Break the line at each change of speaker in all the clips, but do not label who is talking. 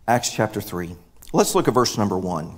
Acts chapter 3. Let's look at verse number 1.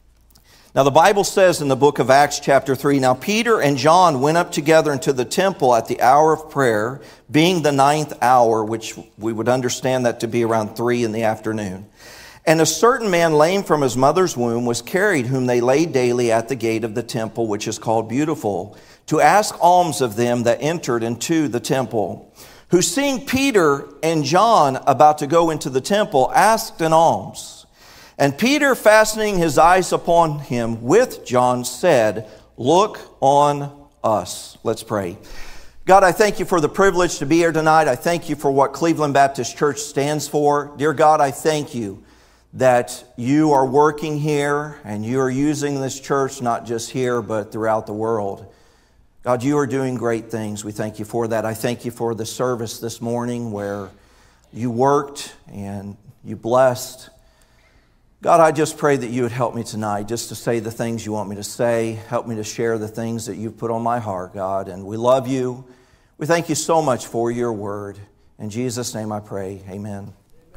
Now the Bible says in the book of Acts chapter 3, Now Peter and John went up together into the temple at the hour of prayer, being the 9th hour, which we would understand that to be around 3 in the afternoon. And a certain man lame from his mother's womb was carried, whom they laid daily at the gate of the temple, which is called Beautiful, to ask alms of them that entered into the temple, who seeing Peter and John about to go into the temple, asked an alms. And Peter, fastening his eyes upon him with John, said, Look on us. Let's pray. God, I thank you for the privilege to be here tonight. I thank you for what Cleveland Baptist Church stands for. Dear God, I thank you that you are working here and you are using this church not just here but throughout the world. God, you are doing great things. We thank you for that. I thank you for the service this morning where you worked and you blessed. God, I just pray that you would help me tonight just to say the things you want me to say. Help me to share the things that you've put on my heart, God. And we love you. We thank you so much for your word. In Jesus' name I pray. Amen.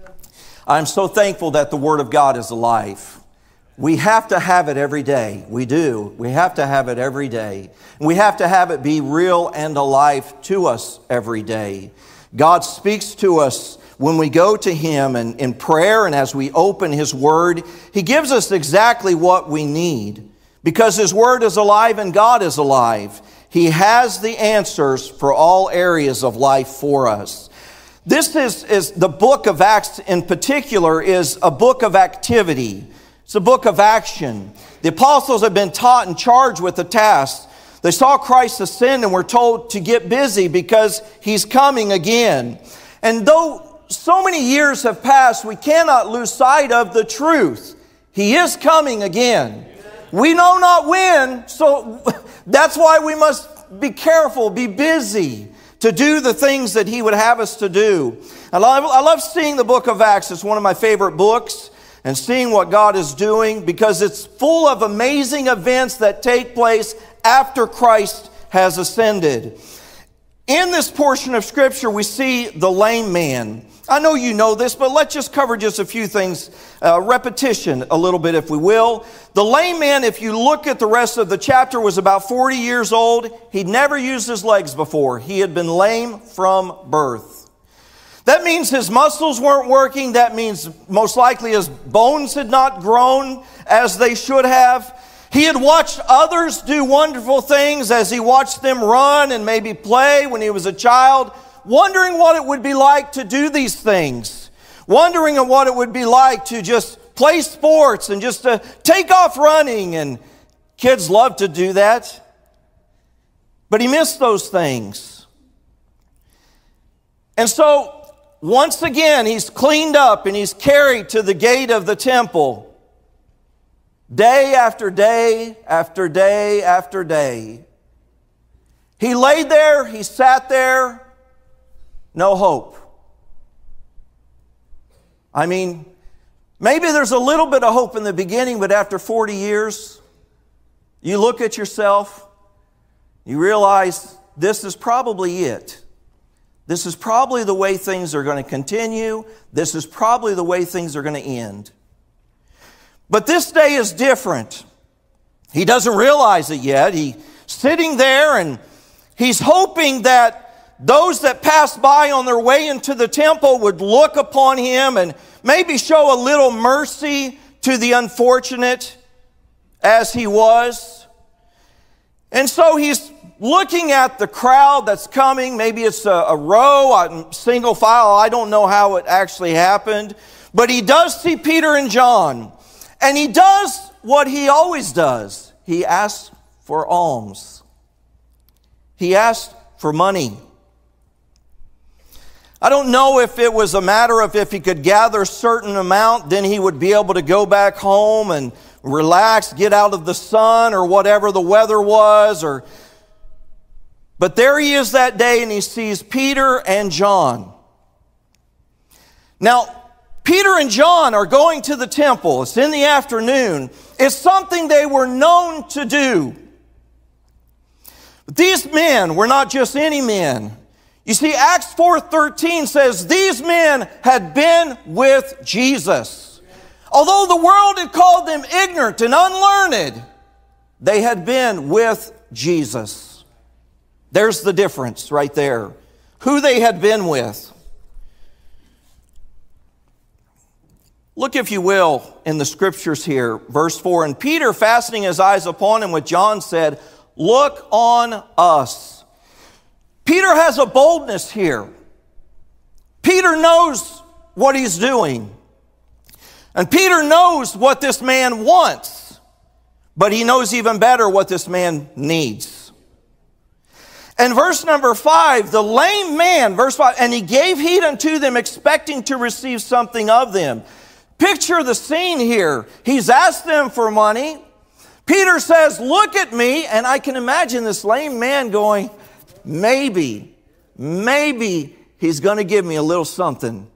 I'm so thankful that the Word of God is alive. We have to have it every day. We do. We have to have it every day. We have to have it be real and alive to us every day. God speaks to us when we go to Him and in prayer and as we open His Word. He gives us exactly what we need because His Word is alive and God is alive. He has the answers for all areas of life for us. This is the book of Acts in particular is a book of activity. It's a book of action. The apostles have been taught and charged with a task. They saw Christ ascend and were told to get busy because He's coming again. And though so many years have passed, we cannot lose sight of the truth. He is coming again. We know not when, so that's why we must be careful, be busy to do the things that He would have us to do. I love seeing the book of Acts. It's one of my favorite books. And seeing what God is doing because it's full of amazing events that take place after Christ has ascended. In this portion of Scripture, we see the lame man. I know you know this, but let's just cover just a few things. Repetition a little bit, if we will. The lame man, if you look at the rest of the chapter, was about 40 years old. He'd never used his legs before. He had been lame from birth. That means his muscles weren't working. That means most likely his bones had not grown as they should have. He had watched others do wonderful things as he watched them run and maybe play when he was a child, wondering what it would be like to do these things, wondering what it would be like to just play sports and just to take off running. And kids love to do that. But he missed those things. And so once again, he's cleaned up and he's carried to the gate of the temple. Day after day after day after day. He laid there, he sat there, no hope. I mean, maybe there's a little bit of hope in the beginning, but after 40 years, you look at yourself, you realize this is probably it. This is probably the way things are going to continue. This is probably the way things are going to end. But this day is different. He doesn't realize it yet. He's sitting there and he's hoping that those that passed by on their way into the temple would look upon him and maybe show a little mercy to the unfortunate as he was. And so he's looking at the crowd that's coming. Maybe it's a row, a single file. I don't know how it actually happened. But he does see Peter and John. And he does what he always does. He asks for alms. He asked for money. I don't know if it was a matter of if he could gather a certain amount, then he would be able to go back home and relax, get out of the sun or whatever the weather was. But there he is that day and he sees Peter and John. Now, Peter and John are going to the temple. It's in the afternoon. It's something they were known to do. But these men were not just any men. You see, Acts 4:13 says these men had been with Jesus. Although the world had called them ignorant and unlearned, they had been with Jesus. There's the difference right there. Who they had been with. Look, if you will, in the scriptures here, verse 4. And Peter, fastening his eyes upon him with John, said, "Look on us." Peter has a boldness here. Peter knows what he's doing. And Peter knows what this man wants. But he knows even better what this man needs. And verse number 5, the lame man, verse 5, and he gave heed unto them, expecting to receive something of them. Picture the scene here. He's asked them for money. Peter says, "Look at me." And I can imagine this lame man going, maybe he's going to give me a little something.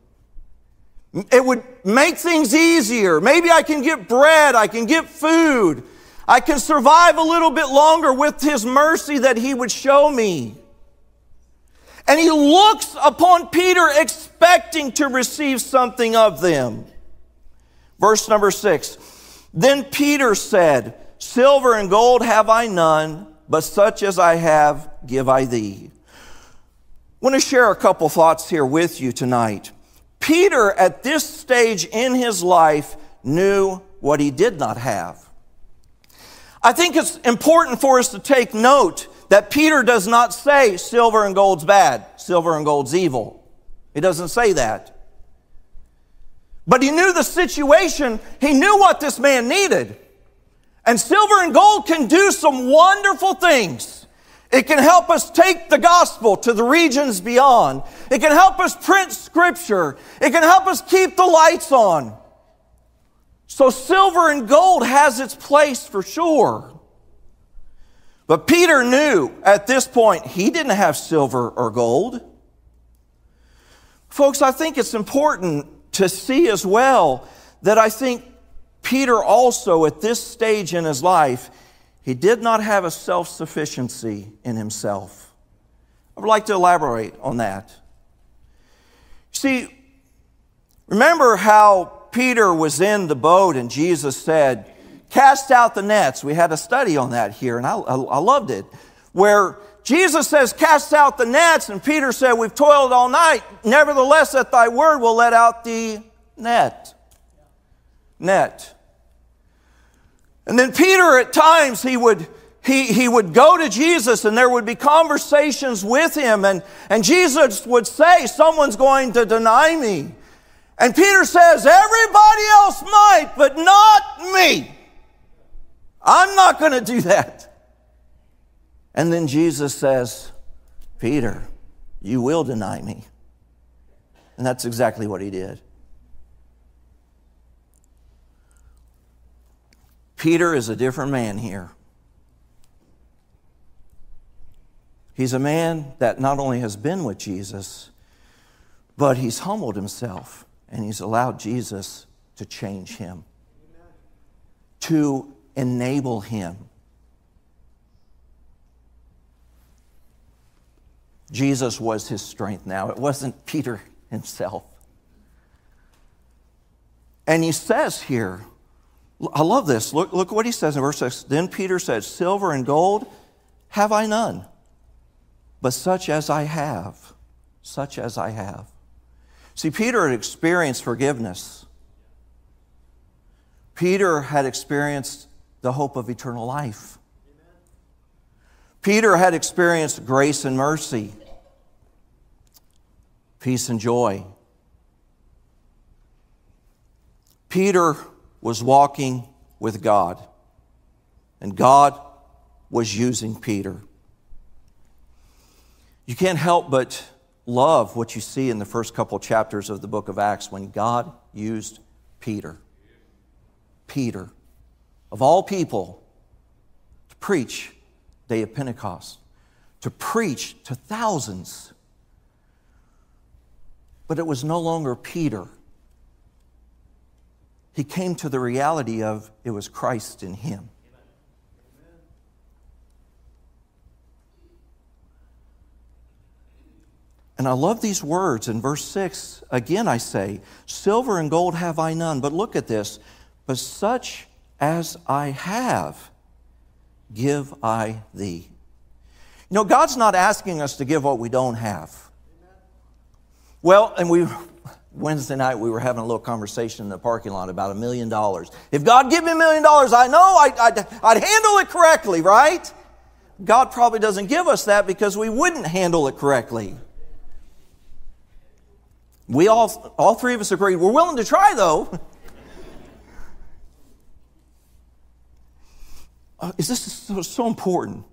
It would make things easier. Maybe I can get bread. I can get food. I can survive a little bit longer with his mercy that he would show me. And he looks upon Peter expecting to receive something of them. Verse number 6, then Peter said, "Silver and gold have I none, but such as I have give I thee." I want to share a couple thoughts here with you tonight. Peter, at this stage in his life, knew what he did not have. I think it's important for us to take note that Peter does not say silver and gold's bad, silver and gold's evil. He doesn't say that. But he knew the situation. He knew what this man needed. And silver and gold can do some wonderful things. It can help us take the gospel to the regions beyond. It can help us print scripture. It can help us keep the lights on. So silver and gold has its place for sure. But Peter knew at this point he didn't have silver or gold. Folks, I think it's important to see as well that I think Peter also at this stage in his life, he did not have a self-sufficiency in himself. I would like to elaborate on that. See, remember how Peter was in the boat and Jesus said, "Cast out the nets." We had a study on that here and I loved it. Where Jesus says, "Cast out the nets," and Peter said, "We've toiled all night. Nevertheless, at thy word, we'll let out the net." And then Peter, at times, he would go to Jesus and there would be conversations with him. And Jesus would say, "Someone's going to deny me." And Peter says, "Everybody else might, but not me. I'm not going to do that." And then Jesus says, "Peter, you will deny me." And that's exactly what he did. Peter is a different man here. He's a man that not only has been with Jesus, but he's humbled himself and he's allowed Jesus to change him, to enable him. Jesus was his strength now. It wasn't Peter himself. And he says here, I love this. Look what he says in verse 6. Then Peter said, "Silver and gold have I none, but such as I have, such as I have." See, Peter had experienced forgiveness. Peter had experienced the hope of eternal life. Peter had experienced grace and mercy, peace and joy. Peter was walking with God, and God was using Peter. You can't help but love what you see in the first couple chapters of the book of Acts when God used Peter. Peter, of all people, to preach day of Pentecost, to preach to thousands. But it was no longer Peter. He came to the reality of it was Christ in him. And And I love these words in verse 6. Again I say, silver and gold have I none, but look at this. But such as I have, give I thee. You know, God's not asking us to give what we don't have. Well, and Wednesday night we were having a little conversation in the parking lot about $1 million. If God give me $1 million, I know I'd handle it correctly, right? God probably doesn't give us that because we wouldn't handle it correctly. We all three of us agreed. We're willing to try, though. This is so important.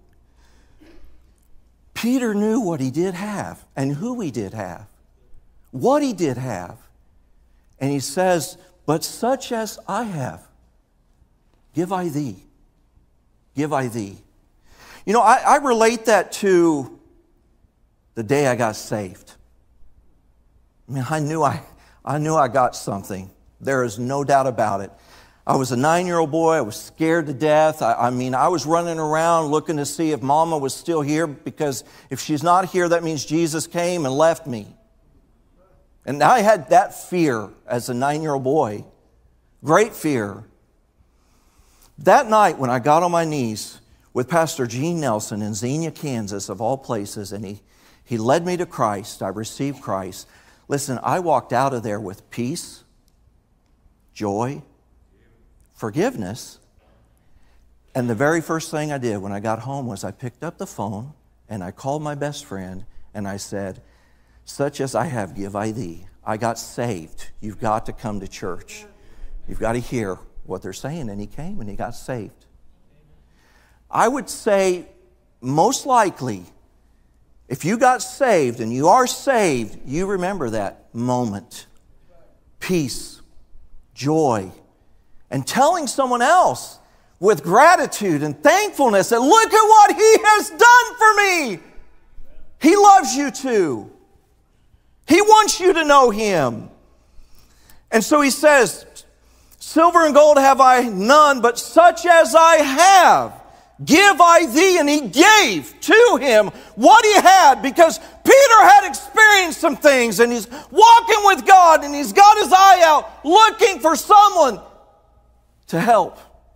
Peter knew what he did have and who he did have, what he did have. And he says, but such as I have, give I thee. Give I thee. You know, I relate that to the day I got saved. I mean, I knew I got something. There is no doubt about it. I was a 9-year-old boy. I was scared to death. I was running around looking to see if Mama was still here, because if she's not here, that means Jesus came and left me. And I had that fear as a 9-year-old boy. Great fear. That night when I got on my knees with Pastor Gene Nelson in Xenia, Kansas, of all places, and he led me to Christ, I received Christ. Listen, I walked out of there with peace, joy, forgiveness. And the very first thing I did when I got home was I picked up the phone and I called my best friend and I said, such as I have, give I thee. I got saved. You've got to come to church. You've got to hear what they're saying. And he came and he got saved. I would say most likely, if you got saved and you are saved, you remember that moment. Peace, joy, and telling someone else with gratitude and thankfulness that look at what He has done for me. He loves you too. He wants you to know Him. And so He says, silver and gold have I none, but such as I have, give I thee. And He gave to him what he had, because Peter had experienced some things and he's walking with God and he's got his eye out looking for someone to help.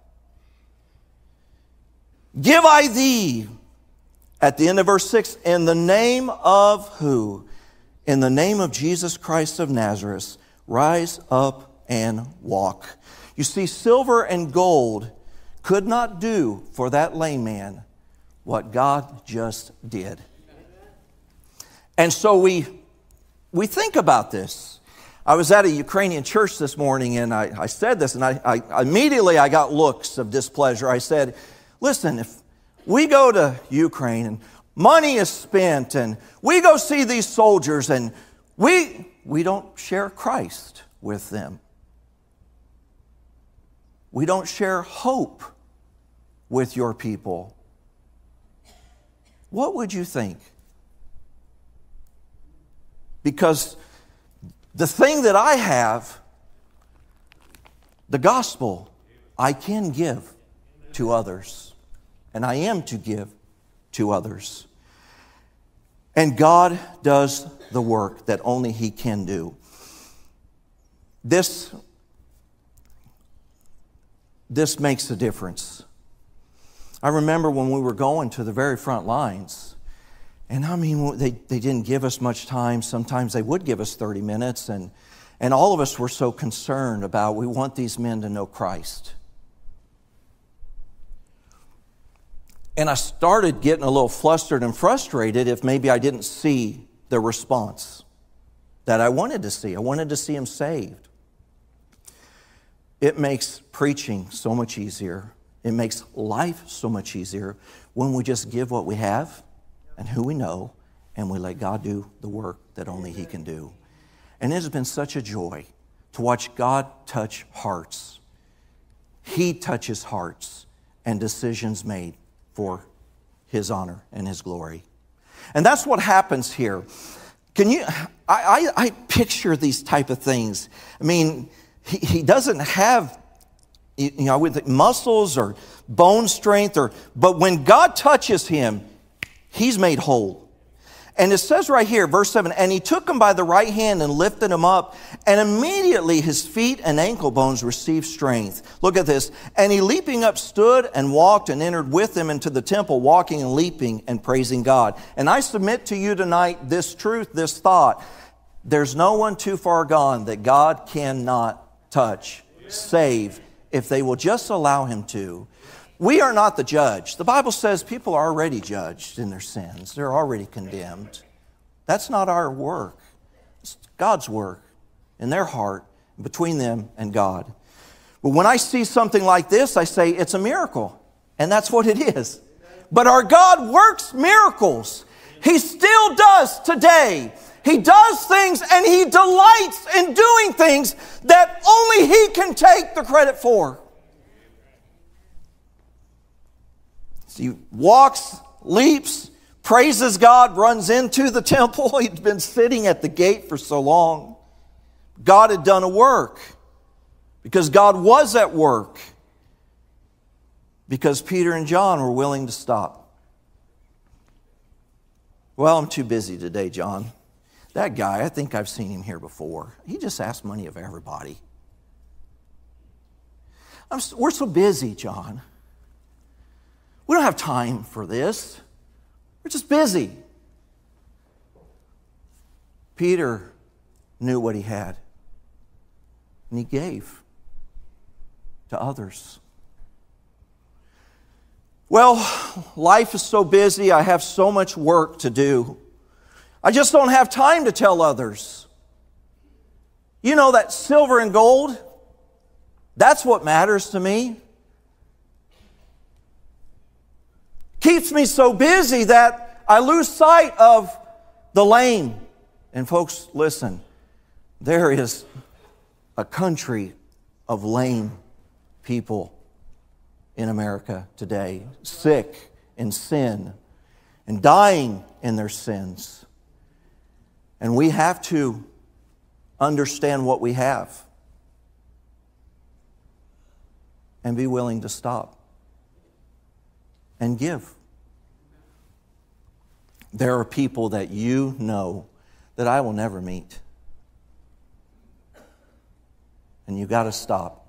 Give I thee. At the end of verse 6, in the name of who? In the name of Jesus Christ of Nazareth, rise up and walk. You see, silver and gold could not do for that lame man what God just did. And so we think about this. I was at a Ukrainian church this morning and I said this, and I immediately got looks of displeasure. I said, listen, if we go to Ukraine and money is spent and we go see these soldiers and we don't share Christ with them. We don't share hope with your people. What would you think? Because the thing that I have, the gospel, I can give to others. And I am to give to others. And God does the work that only He can do. This makes a difference. I remember when we were going to the very front lines, and they didn't give us much time. Sometimes they would give us 30 minutes, and all of us were so concerned about, we want these men to know Christ. And I started getting a little flustered and frustrated if maybe I didn't see the response that I wanted to see. I wanted to see them saved. It makes preaching so much easier. It makes life so much easier when we just give what we have and who we know, and we let God do the work that only He can do. And it has been such a joy to watch God touch hearts. He touches hearts and decisions made for His honor and His glory. And that's what happens here. I picture these type of things. I mean, he doesn't have, with muscles or bone strength, but when God touches him, he's made whole. And it says right here, verse 7, and he took him by the right hand and lifted him up, and immediately his feet and ankle bones received strength. Look at this. And he leaping up stood and walked and entered with them into the temple, walking and leaping and praising God. And I submit to you tonight this truth, this thought. There's no one too far gone that God cannot touch, save, if they will just allow him to. We are not the judge. The Bible says people are already judged in their sins. They're already condemned. That's not our work. It's God's work in their heart, between them and God. But when I see something like this, I say it's a miracle. And that's what it is. But our God works miracles. He still does today. He does things and He delights in doing things that only He can take the credit for. He walks, leaps, praises God, runs into the temple. He'd been sitting at the gate for so long. God had done a work because God was at work because Peter and John were willing to stop. Well, I'm too busy today, John. That guy, I think I've seen him here before. He just asks money of everybody. We're so busy, John. We don't have time for this. We're just busy. Peter knew what he had, and he gave to others. Well, life is so busy. I have so much work to do. I just don't have time to tell others. You know that silver and gold? That's what matters to me. Keeps me so busy that I lose sight of the lame. And folks, listen, there is a country of lame people in America today, sick in sin and dying in their sins. And we have to understand what we have and be willing to stop and give. There are people that you know that I will never meet. And you've got to stop.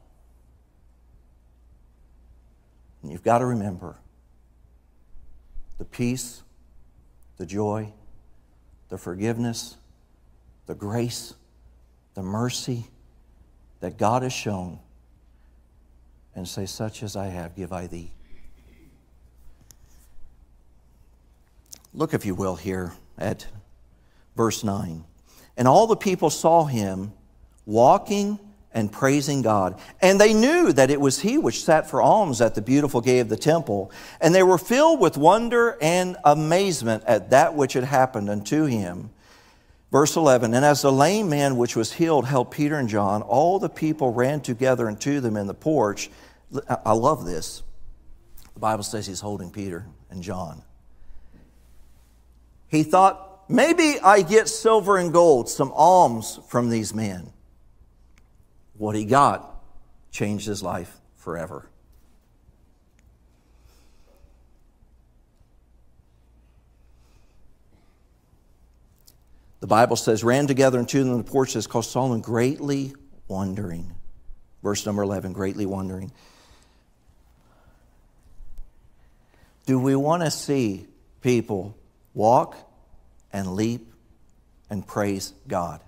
And you've got to remember the peace, the joy, the forgiveness, the grace, the mercy that God has shown, and say, such as I have, give I thee. Look, if you will, here at verse 9. And all the people saw him walking and praising God. And they knew that it was he which sat for alms at the beautiful gate of the temple. And they were filled with wonder and amazement at that which had happened unto him. Verse 11, and as the lame man which was healed helped Peter and John, all the people ran together unto them in the porch. I love this. The Bible says he's holding Peter and John. He thought, maybe I get silver and gold, some alms from these men. What he got changed his life forever. The Bible says, ran together unto them in the porch, says, called Solomon, greatly wondering. Verse number 11, greatly wondering. Do we want to see people walk and leap and praise God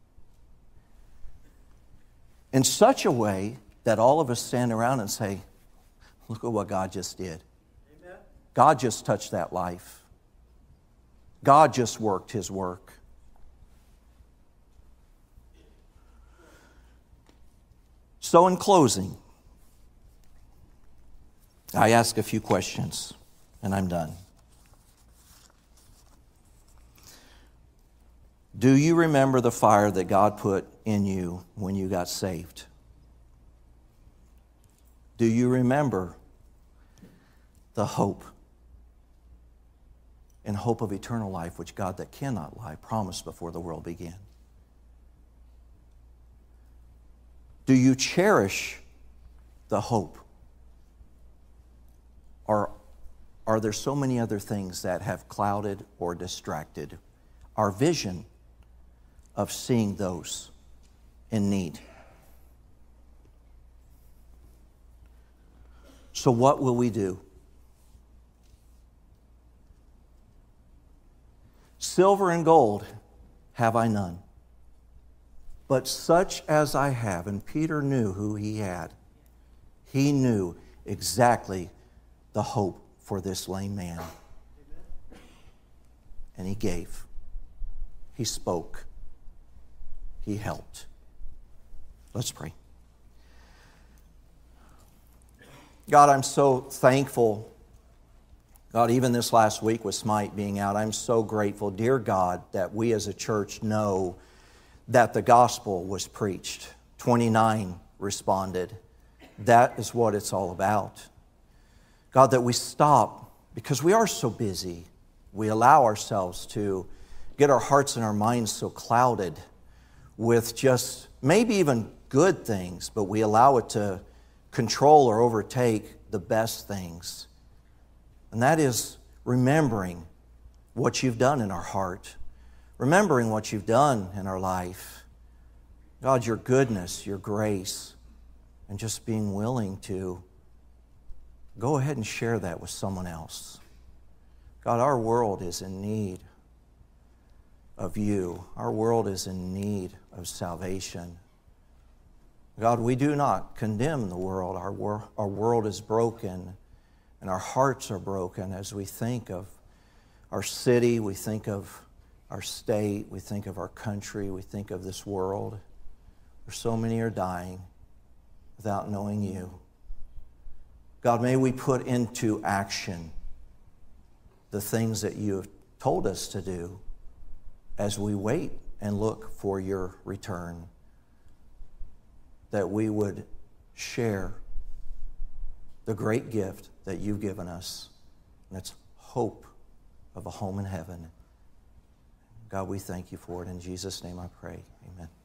in such a way that all of us stand around and say, look at what God just did. Amen. God just touched that life. God just worked His work. So in closing, I ask a few questions, and I'm done. Do you remember the fire that God put in you when you got saved? Do you remember the hope and hope of eternal life, which God that cannot lie promised before the world began? Do you cherish the hope? Or are there so many other things that have clouded or distracted our vision of seeing those in need. So what will we do? Silver and gold have I none, but such as I have. And Peter knew who he had. He knew exactly the hope for this lame man. And he gave. He spoke. He helped. Let's pray. God, I'm so thankful. God, even this last week with Smite being out, I'm so grateful, dear God, that we as a church know that the gospel was preached. 29 responded. That is what it's all about. God, that we stop because we are so busy. We allow ourselves to get our hearts and our minds so clouded with just maybe even good things, but we allow it to control or overtake the best things. And that is remembering what you've done in our heart, remembering what you've done in our life. God, your goodness, your grace, and just being willing to go ahead and share that with someone else. God, our world is in need of you. Our world is in need of salvation. God, we do not condemn the world. Our world is broken, and our hearts are broken as we think of our city, we think of our state, we think of our country, we think of this world, where so many are dying without knowing you. God, may we put into action the things that you have told us to do as we wait and look for your return, that we would share the great gift that you've given us, and it's hope of a home in heaven. God, we thank you for it. In Jesus' name I pray. Amen.